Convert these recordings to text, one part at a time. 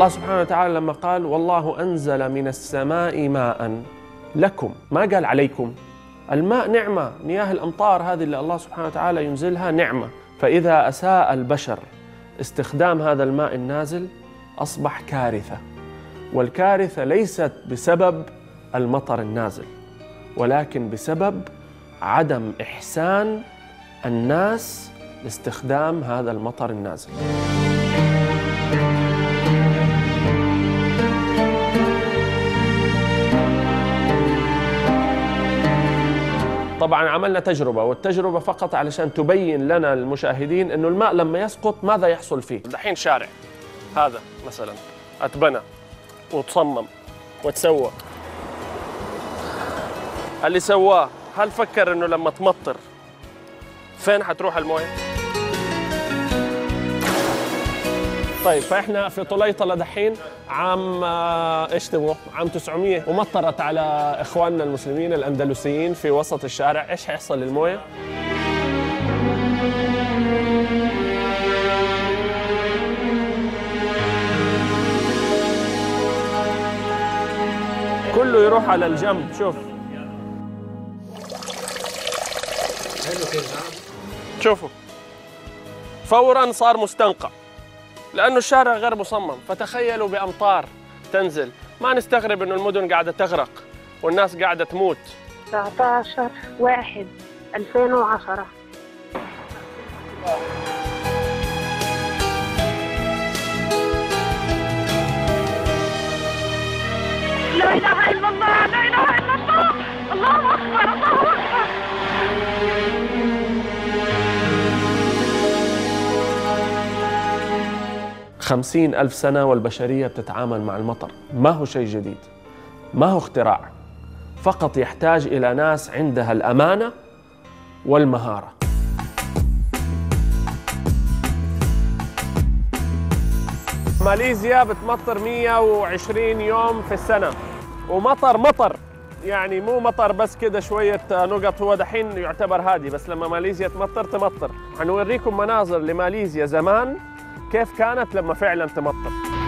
الله سبحانه وتعالى لما قال والله أنزل من السماء ماء لكم، ما قال عليكم. الماء نعمة، مياه الأمطار هذه اللي الله سبحانه وتعالى ينزلها نعمة. فإذا أساء البشر استخدام هذا الماء النازل أصبح كارثة، والكارثة ليست بسبب المطر النازل، ولكن بسبب عدم إحسان الناس لاستخدام هذا المطر النازل. طبعا عملنا تجربة، والتجربة فقط علشان تبين لنا المشاهدين أنه الماء لما يسقط ماذا يحصل فيه. دحين شارع هذا مثلا أتبنى وتصمم وتسوى، اللي سواه هل فكر أنه لما تمطر فين حتروح المويه؟ طيب فإحنا في طليطلة دحين عام إيش تبغوا؟ عام 900 ومطرت على إخواننا المسلمين الأندلسيين في وسط الشارع، إيش حيحصل للمويه؟ كله يروح على الجنب. شوف شوفوا فوراً صار مستنقع لأنه الشارع غير مصمم. فتخيلوا بأمطار تنزل، ما نستغرب إنه المدن قاعدة تغرق والناس قاعدة تموت. 19/1/2010 لا إله إلا الله، لا إله إلا الله، الله أكبر، الله أكبر. 50,000 سنة والبشرية بتتعامل مع المطر، ما هو شيء جديد، ما هو اختراع، فقط يحتاج إلى ناس عندها الأمانة والمهارة. ماليزيا بتمطر 120 يوم في السنة، ومطر مطر يعني مو مطر بس كده شوية نقط. هو دحين يعتبر هادي، بس لما ماليزيا تمطر. حنوريكم مناظر لماليزيا زمان كيف كانت لما فعلا تمطر.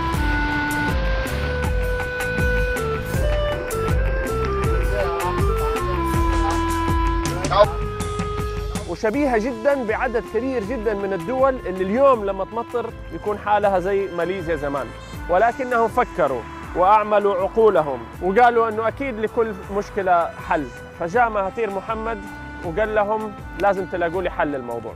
وشبيهة جدا بعدد كبير جدا من الدول اللي اليوم لما تمطر يكون حالها زي ماليزيا زمان، ولكنهم فكروا وأعملوا عقولهم وقالوا أنه أكيد لكل مشكلة حل. فجاء مهاتير محمد وقال لهم لازم تلاقوا لي حل للموضوع.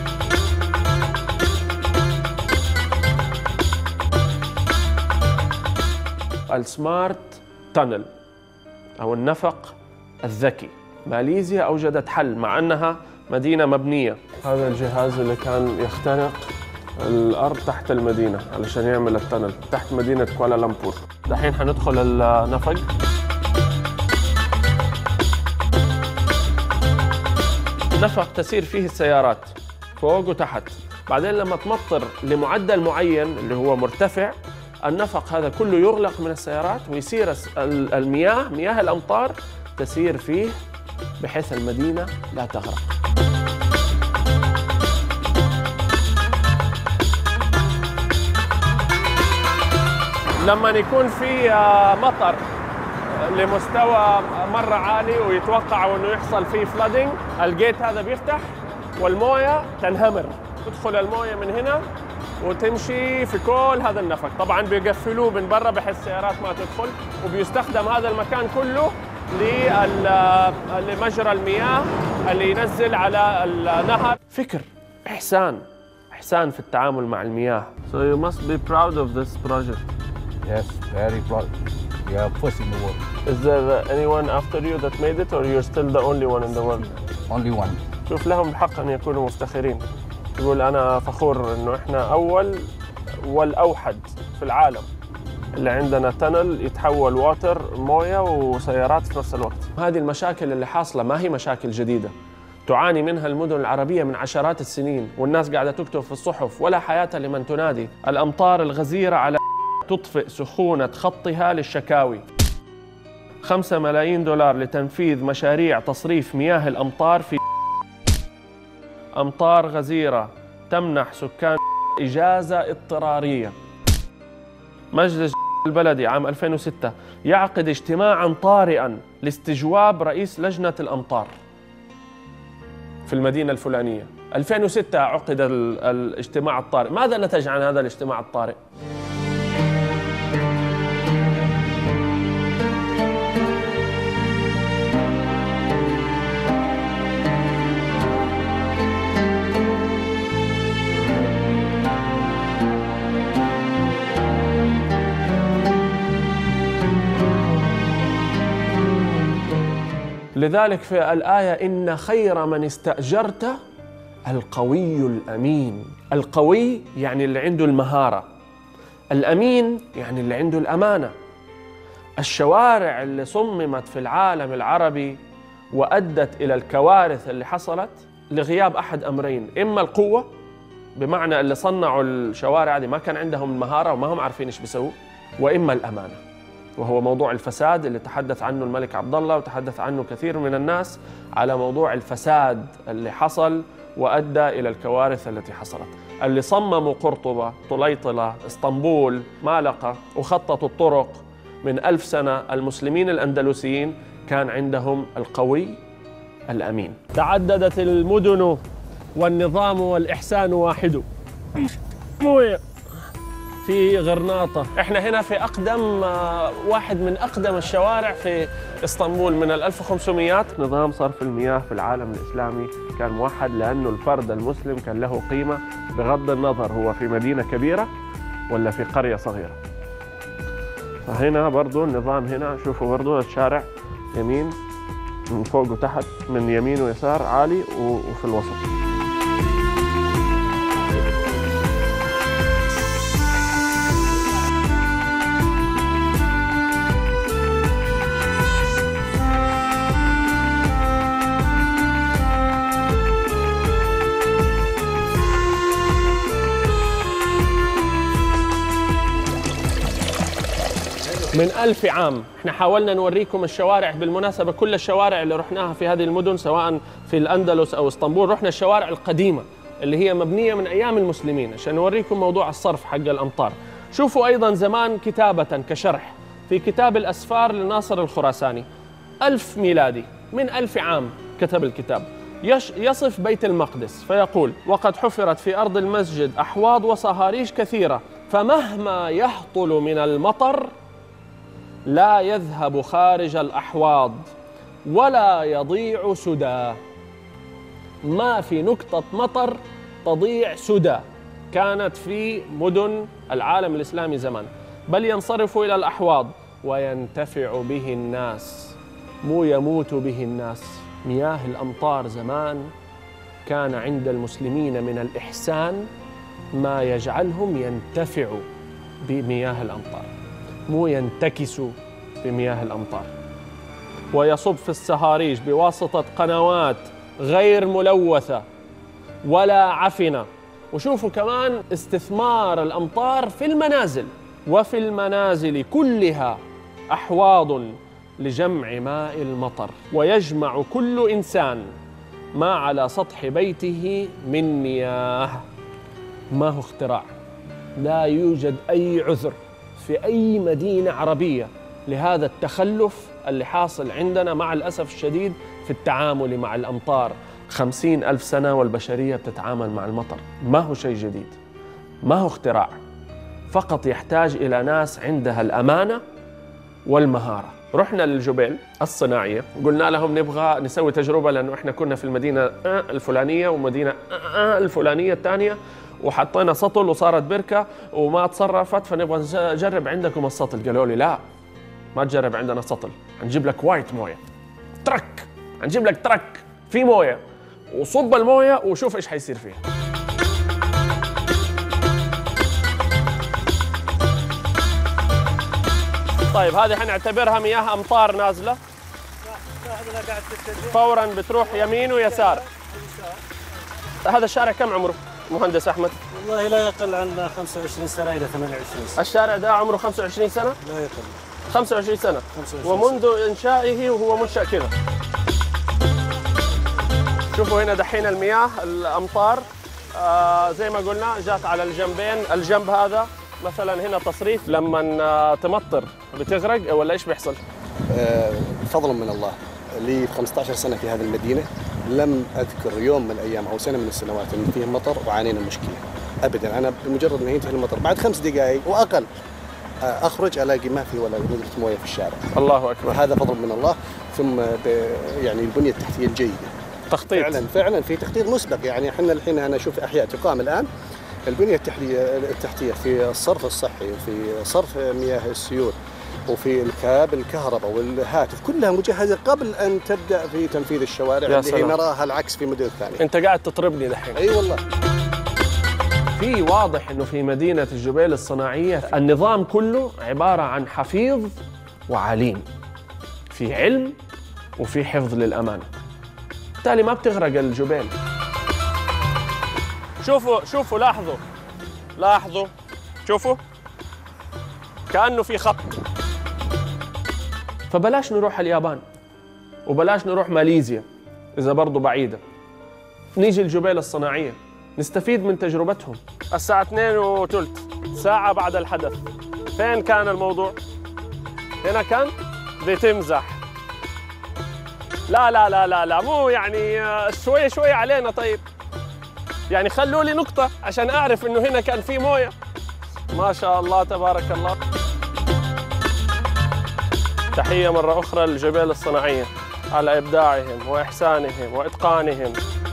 السمارت تانل أو النفق الذكي. ماليزيا أوجدت حل مع أنها مدينة مبنية. هذا الجهاز اللي كان يخترق الأرض تحت المدينة علشان يعمل التنل تحت مدينة كوالالمبور. دحين حندخل النفق. النفق تسير فيه السيارات فوق وتحت. بعدين لما تمطر لمعدل معين اللي هو مرتفع، النفق هذا كله يغلق من السيارات ويصير مياه الأمطار تسير فيه بحيث المدينة لا تغرق. لما يكون في مطر لمستوى مرة عالي ويتوقعوا انه يحصل فيه فلودينج، الجيت هذا بيفتح والمويه تنهمر، تدخل المويه من هنا وتمشي في كل هذا النفق. طبعا بيقفلوه من برا بحيث السيارات ما تدخل، وبيستخدم هذا المكان كله لمجرى المياه اللي ينزل على النهر. فكر إحسان في التعامل مع المياه. So you must be proud of this project. Yes, very proud. We are first in the world. Is there anyone after you that made it, or you're still the only one in the world? Only one. شوف لهم الحق أن يكونوا مفتخرين. يقول أنا فخور إنه إحنا أول والأوحد في العالم اللي عندنا تنل يتحول واتر موية وسيارات في نفس الوقت. هذه المشاكل اللي حاصلة ما هي مشاكل جديدة، تعاني منها المدن العربية من عشرات السنين، والناس قاعدة تكتب في الصحف ولا حياة لمن تنادي. الأمطار الغزيرة على تطفئ سخونة خطها للشكاوي. 5 ملايين دولار لتنفيذ مشاريع تصريف مياه الأمطار في أمطار غزيرة تمنح سكان إجازة اضطرارية. مجلس البلدي عام 2006 يعقد اجتماعا طارئا لاستجواب رئيس لجنة الأمطار في المدينة الفلانية. 2006 عقد الاجتماع الطارئ. ماذا نتج عن هذا الاجتماع الطارئ؟ لذلك في الآية إن خير من استأجرت القوي الأمين. القوي يعني اللي عنده المهارة، الأمين يعني اللي عنده الأمانة. الشوارع اللي صممت في العالم العربي وأدت إلى الكوارث اللي حصلت لغياب أحد أمرين: إما القوة، بمعنى اللي صنعوا الشوارع هذه ما كان عندهم المهارة وما هم عارفين إيش بيسووا، وإما الأمانة، وهو موضوع الفساد اللي تحدث عنه الملك عبد الله وتحدث عنه كثير من الناس، على موضوع الفساد اللي حصل وأدى إلى الكوارث التي حصلت. اللي صمموا قرطبة، طليطلة، اسطنبول، مالقة وخططوا الطرق من 1000 سنة، المسلمين الأندلسيين كان عندهم القوي الأمين. تعددت المدن والنظام والإحسان واحد. موية في غرناطة. احنا هنا في أقدم واحد من أقدم الشوارع في اسطنبول من 1500. نظام صرف المياه في العالم الإسلامي كان موحد، لأنه الفرد المسلم كان له قيمة بغض النظر هو في مدينة كبيرة ولا في قرية صغيرة. فهنا برضو النظام، هنا شوفوا برضو الشارع يمين من فوق وتحت، من يمين ويسار، عالي وفي الوسط. من 1000 عام احنا حاولنا نوريكم الشوارع. بالمناسبة كل الشوارع اللي رحناها في هذه المدن سواء في الأندلس أو اسطنبول رحنا الشوارع القديمة اللي هي مبنية من أيام المسلمين عشان نوريكم موضوع الصرف حق الأمطار. شوفوا أيضا زمان كتابة كشرح في كتاب الأسفار لناصر الخراساني 1000 ميلادي، من 1000 عام كتب الكتاب، يصف بيت المقدس فيقول: وقد حفرت في أرض المسجد أحواض وصهاريج كثيرة، فمهما يهطل من المطر لا يذهب خارج الأحواض ولا يضيع سدى. ما في نقطة مطر تضيع سدى كانت في مدن العالم الإسلامي زمان، بل ينصرف إلى الأحواض وينتفع به الناس، مو يموت به الناس. مياه الأمطار زمان كان عند المسلمين من الإحسان ما يجعلهم ينتفعوا بمياه الأمطار، مو ينتكسوا بمياه الأمطار. ويصب في الصهاريج بواسطة قنوات غير ملوثة ولا عفنة. وشوفوا كمان استثمار الأمطار في المنازل، وفي المنازل كلها أحواض لجمع ماء المطر، ويجمع كل إنسان ما على سطح بيته من مياه. ما هو اختراع، لا يوجد أي عذر في أي مدينة عربية لهذا التخلف اللي حاصل عندنا مع الأسف الشديد في التعامل مع الأمطار. 50,000 سنة والبشرية بتتعامل مع المطر، ما هو شيء جديد، ما هو اختراع، فقط يحتاج إلى ناس عندها الأمانة والمهارة. رحنا للجبال الصناعية، قلنا لهم نبغى نسوي تجربة، لأنه إحنا كنا في المدينة الفلانية ومدينة الفلانية الثانية، وحطينا سطل وصارت بركة وما تصرفت، فنبغى نجرب عندكم السطل. قالوا لي لا، ما تجرب عندنا سطل، هنجيب لك وايت موية، ترك، هنجيب لك ترك في موية، وصب الموية وشوف إيش حيصير فيها. طيب هذه حنعتبرها مياه أمطار نازلة، فورا بتروح يمين ويسار. هذا الشارع كم عمره مهندس أحمد؟ والله لا يقل عن 25 سنة إلى 28 سنة. الشارع ده عمره 25 سنة؟ لا يقل. 25 سنة. 25 ومنذ إنشائه وهو منشأ كذا. شوفوا هنا دحين المياه الأمطار زي ما قلنا جات على الجنبين، الجنب هذا مثلا هنا تصريف لما تمطر بتغرق ولا ايش بيحصل؟ فضلا من الله لي 15 سنة في هذه المدينة لم أذكر يوم من الأيام أو سنة من السنوات أن فيه مطر وعانينا مشكلة أبدا. أنا بمجرد ما ينتهي المطر بعد 5 دقائق وأقل أخرج ألاقي ما في ولا قطرة موية في الشارع. الله أكبر. وهذا فضل من الله. ثم يعني البنية التحتية الجيدة. تخطيط. فعلا في تخطيط مسبق. يعني احنا الحين أنا أشوف أحياء تقام الآن البنية التحتية في الصرف الصحي وفي صرف مياه السيول وفي الكابل الكهرباء والهاتف كلها مجهزة قبل أن تبدأ في تنفيذ الشوارع اللي هي نراها العكس في مدن ثانية. أنت قاعد تطربني دحين. أي والله. في واضح إنه في مدينة الجبيل الصناعية النظام كله عبارة عن حفيظ وعليم، في علم وفي حفظ للأمانة، بالتالي ما بتغرق الجبيل. شوفوا لاحظوا شوفوا كأنه في خط. فبلاش نروح اليابان وبلاش نروح ماليزيا إذا برضو بعيدة، نيجي الجبيل الصناعية نستفيد من تجربتهم. الساعة 2:03 ساعة بعد الحدث، فين كان الموضوع؟ هنا كان بتمزح. لا لا لا لا لا، مو يعني شوي علينا. طيب يعني خلوا لي نقطة عشان أعرف إنه هنا كان في موية. ما شاء الله تبارك الله. تحية مرة أخرى للجبيل الصناعية على إبداعهم وإحسانهم وإتقانهم.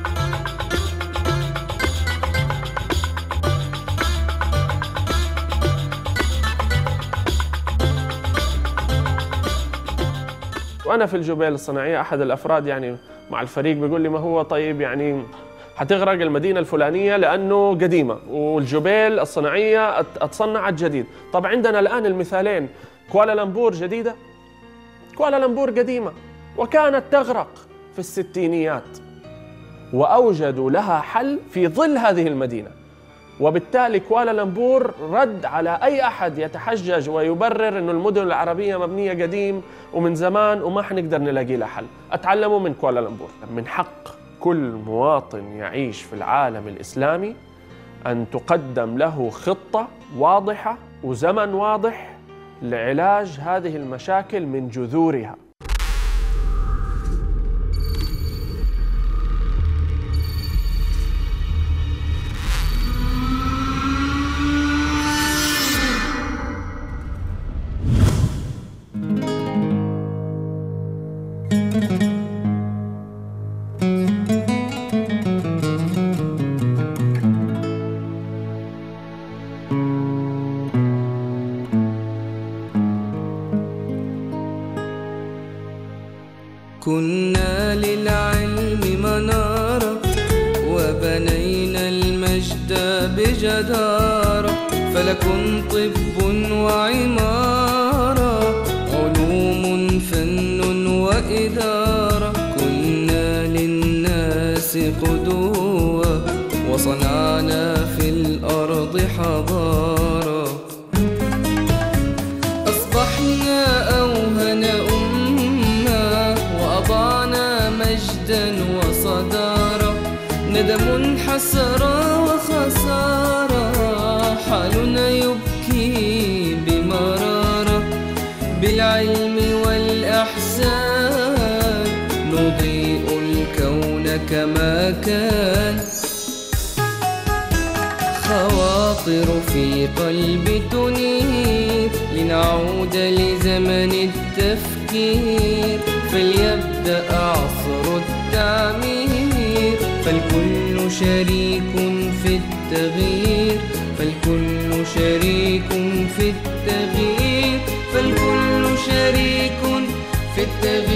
وأنا في الجبيل الصناعية أحد الأفراد يعني مع الفريق بيقول لي ما هو طيب يعني حتغرق المدينة الفلانية لأنه قديمة والجبيل الصناعية اتصنعت جديد. طب عندنا الآن المثالين، كوالالمبور جديدة، كوالالمبور قديمة، وكانت تغرق في الستينيات، وأوجدوا لها حل في ظل هذه المدينة. وبالتالي كوالالمبور رد على أي أحد يتحجج ويبرر أن المدن العربية مبنية قديم ومن زمان وما حنقدر نلاقي لها حل. أتعلموا من كوالالمبور. من حق كل مواطن يعيش في العالم الإسلامي أن تقدم له خطة واضحة وزمن واضح لعلاج هذه المشاكل من جذورها. كنا للعلم منارة وبنينا المجد بجدارة، فلكن طب وعمارة علوم فن وإدارة. كنا للناس قدوة وصنعنا في الأرض حضارة. أصبحنا أوهن وأضعنا مجدا وصدارة. ندم حسرة وخسارة حالنا يبكي بمرارة. بالعلم والإحسان نضيء الكون كما كان. خواطر في قلبي تنير لنعود لزمن التفكير. فليبدأ عصر التعمير فالكل شريك في التغيير. فالكل شريك في التغيير. فالكل شريك في التغيير.